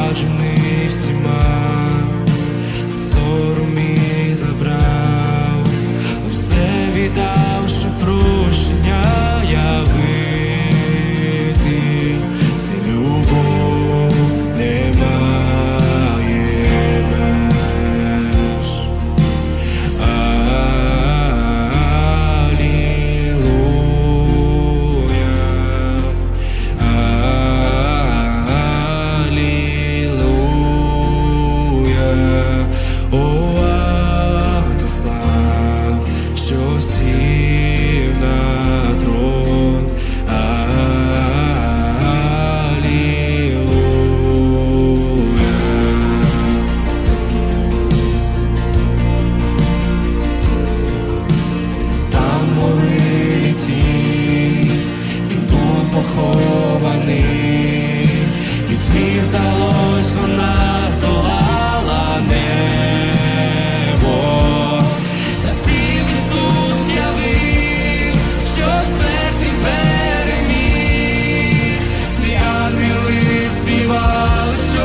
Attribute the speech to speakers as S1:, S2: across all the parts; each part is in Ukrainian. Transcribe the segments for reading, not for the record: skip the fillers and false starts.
S1: зраджений всіма, сором мій забрав, усе віддав, щоб прощення явити. Це любов не має меж. Мені здалось, вона здолала небо, та всім Ісус явив, що смерть Він переміг. Всі ангели співали, що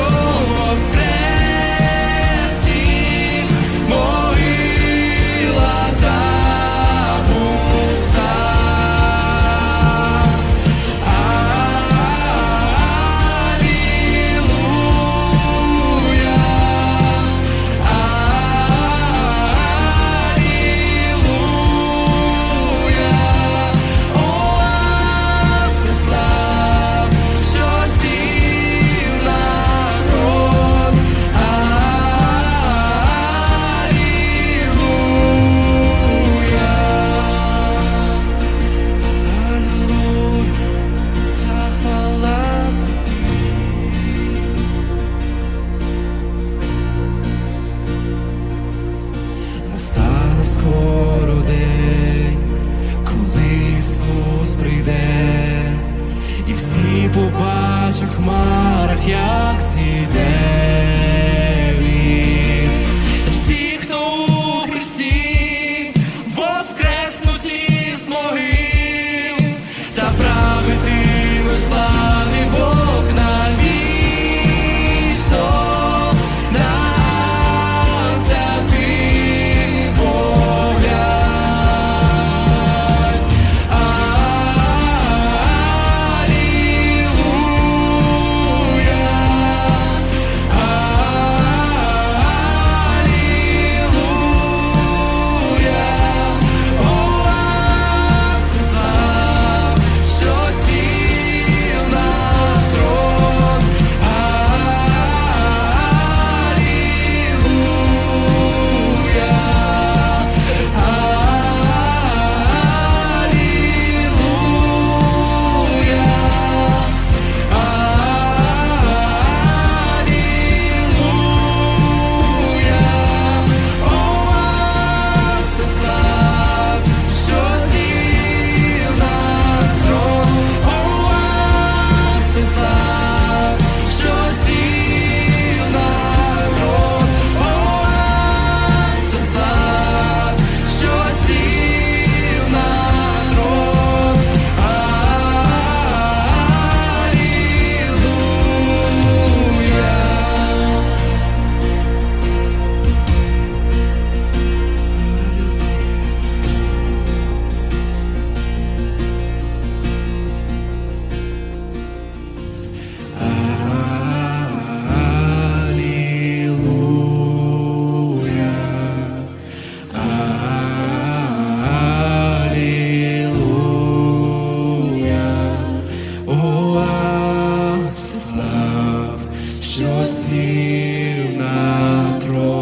S1: воскрес Він, могила та пуста. Настане скоро день, коли Ісус прийде, і всі побачать в хмарах, як зійде Він. Всі, хто у Христі, воскреснуть із могил, та правитиме в славі Бог навічно. Що сів на трон.